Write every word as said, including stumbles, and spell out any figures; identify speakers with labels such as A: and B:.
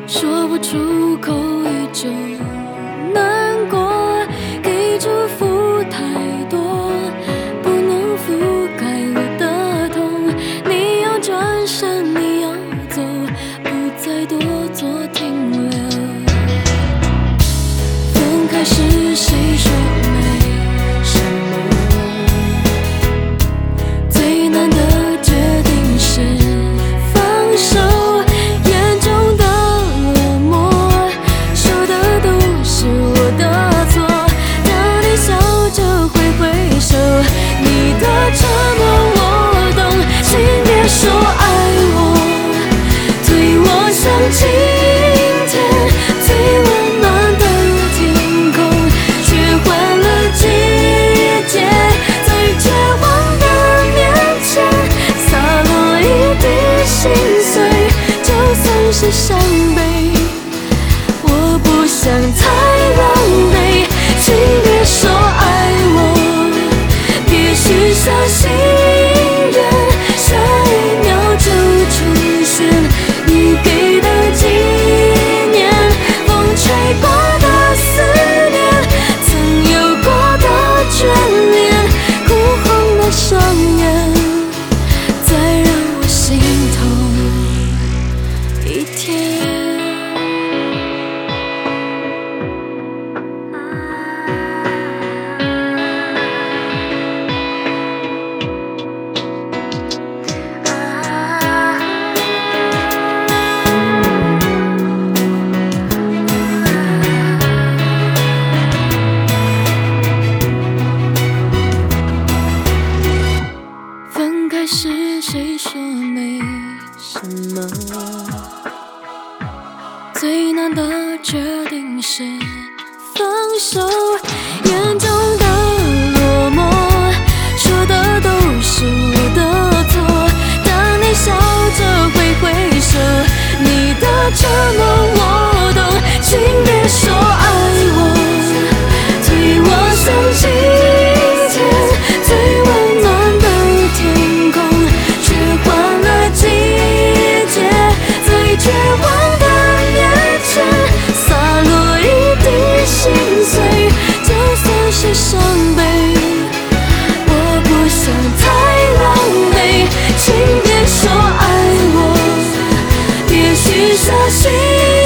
A: 说不出口一种难过，给祝福太多，不能覆盖我的痛。你要转身，你要走，不再多做停留。分开时谁说没什么？最难的决定是放手。眼中的落寞，说的都是我的错。当你笑着挥挥手，你的沉默我懂，请别说爱我，对我像晴天，最温暖的天空，却换了季节，在绝望的面前洒落一滴心碎。就算是伤悲，我不想太狼狈，请别说爱我，别许下心愿，下一秒就出现你给的纪念。风吹过的思念，曾有过的眷恋，哭红了双眼，再让我心痛一天。分开时谁说没什么？最难的决定是放手。眼中的落寞，说的都是我的错。当你笑着挥挥手，你的沉默我懂，请别说爱我，对我像晴天，最温暖的天空，却换了季节，在绝望的面前洒落一滴心碎。就算是伤悲，我不想太狼狈，请别说爱我，别许下心